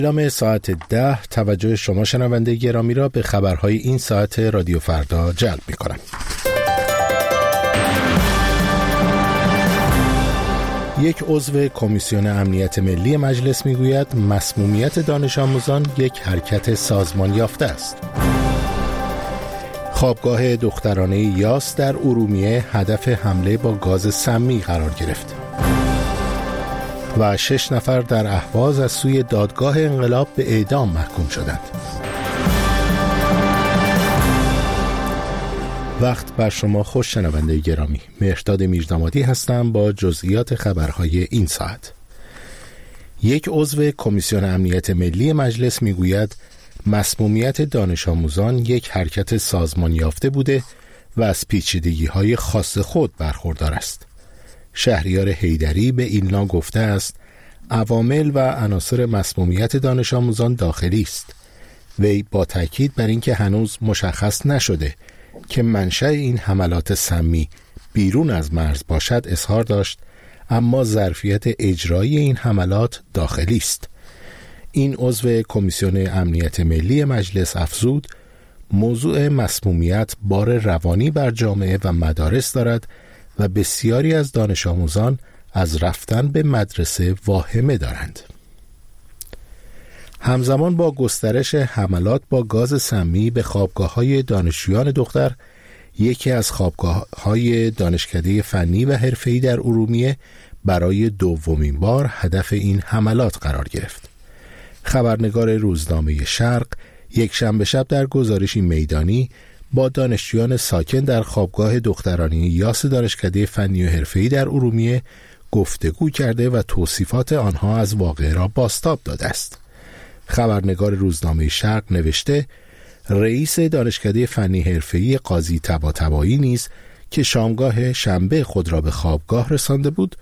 اعلام ساعت 10 توجه شما شنونده گرامی را به خبرهای این ساعت رادیو فردا جلب می‌کنم. یک عضو کمیسیون امنیت ملی مجلس میگوید مسمومیت دانش آموزان یک حرکت سازمان یافته است. خوابگاه دخترانه یاس در ارومیه هدف حمله با گاز سمی قرار گرفت. و 6 نفر در اهواز از سوی دادگاه انقلاب به اعدام محکوم شدند. وقت بر شما خوش شنونده گرامی. مهرداد میردامادی هستم با جزئیات خبرهای این ساعت. یک عضو کمیسیون امنیت ملی مجلس میگوید مسمومیت دانش آموزان یک حرکت سازمان یافته بوده و از پیچیدگی‌های خاص خود برخوردار است. شهریار حیدری به ایلنا گفته است عوامل و عناصر مسمومیت دانش آموزان داخلی است. وی با تاکید بر اینکه هنوز مشخص نشده که منشأ این حملات سمی بیرون از مرز باشد اظهار داشت، اما ظرفیت اجرایی این حملات داخلی است. این عضو کمیسیون امنیت ملی مجلس افزود موضوع مسمومیت بار روانی بر جامعه و مدارس دارد و بسیاری از دانش آموزان از رفتن به مدرسه واهمه دارند. همزمان با گسترش حملات با گاز سمی به خوابگاه‌های دانشجویان دختر، یکی از خوابگاه‌های دانشکده فنی و حرفه‌ای در ارومیه برای دومین بار هدف این حملات قرار گرفت. خبرنگار روزنامه شرق یک شنبه شب در گزارشی میدانی با دانشجویان ساکن در خوابگاه دخترانه یاس دانشکده فنی و حرفه‌ای در ارومیه گفتگو کرده و توصیفات آنها از واقعه را بازتاب داده است. خبرنگار روزنامه شرق نوشته رئیس دانشکده فنی حرفه‌ای قاضی طباطبایی نیز که شامگاه شنبه خود را به خوابگاه رسانده بود،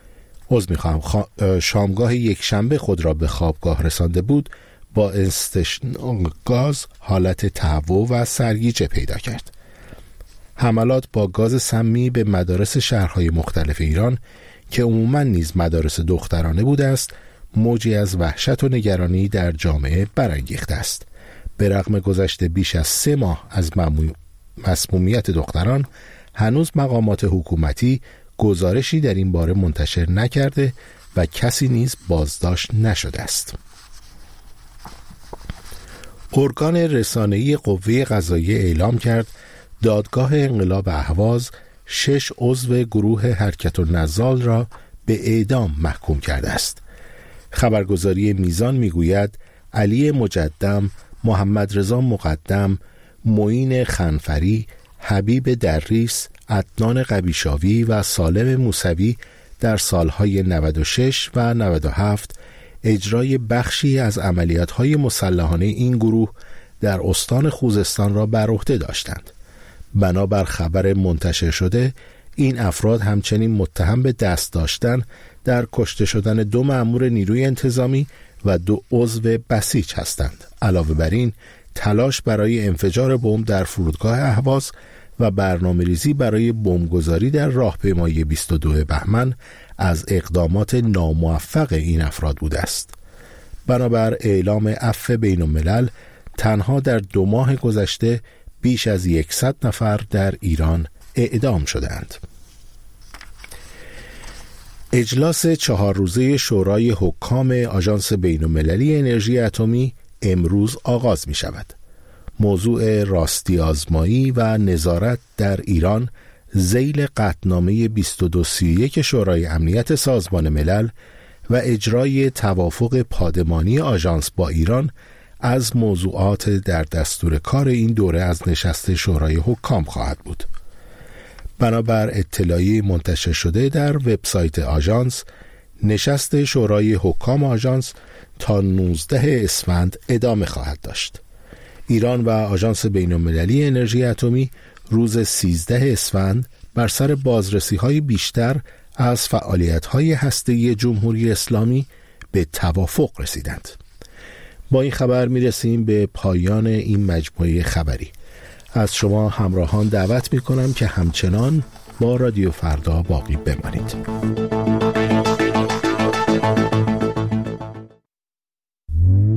شامگاه یک شنبه خود را به خوابگاه رسانده بود، با استشناق گاز حالت تهوع و سرگیجه پیدا کرد. حملات با گاز سمی به مدارس شهرهای مختلف ایران که عموماً نیز مدارس دخترانه بوده است، موجی از وحشت و نگرانی در جامعه برانگیخته است. به رغم گذشت بیش از 3 ماه از مسمومیت دختران، هنوز مقامات حکومتی گزارشی در این باره منتشر نکرده و کسی نیز بازداشت نشده است. ارگان رسانه‌ای قوه قضاییه اعلام کرد دادگاه انقلاب اهواز 6 عضو گروه حرکت النزال را به اعدام محکوم کرده است. خبرگزاری میزان میگوید علی مجدم، محمد رضا مقدم، معین خنفری، حبیب دریس، عدنان قبیشاوی و سالم موسوی در سالهای 96 و 97 اجرای بخشی از عملیات‌های مسلحانه این گروه در استان خوزستان را بر عهده داشتند. بنابر خبر منتشر شده، این افراد همچنین متهم به دست داشتن در کشته شدن 2 مأمور نیروی انتظامی و 2 عضو بسیج هستند. علاوه بر این، تلاش برای انفجار بمب در فرودگاه اهواز و برنامه‌ریزی برای بمبگذاری در راهپیمایی 22 بهمن از اقدامات ناموفق این افراد بوده است. بنابر اعلام عفو بین الملل، تنها در 2 ماه گذشته بیش از 100 نفر در ایران اعدام شدند. اجلاس 4 روزه شورای حکام آژانس بین‌المللی انرژی اتمی امروز آغاز می شود. موضوع راستی آزمایی و نظارت در ایران ذیل قطعنامه 2231 شورای امنیت سازمان ملل و اجرای توافق پادمانی آژانس با ایران از موضوعات در دستور کار این دوره از نشست شورای حکام خواهد بود. بنابر اطلاعیه منتشر شده در وبسایت آژانس، نشست شورای حکام آژانس تا 19 اسفند ادامه خواهد داشت. ایران و آژانس بین‌المللی انرژی اتمی روز 13 اسفند بر سر بازرسی‌های بیشتر از فعالیت‌های هسته‌ای جمهوری اسلامی به توافق رسیدند. با این خبر می‌رسیم به پایان این مجموعه خبری. از شما همراهان دعوت می‌کنم که همچنان با رادیو فردا باقی بمانید.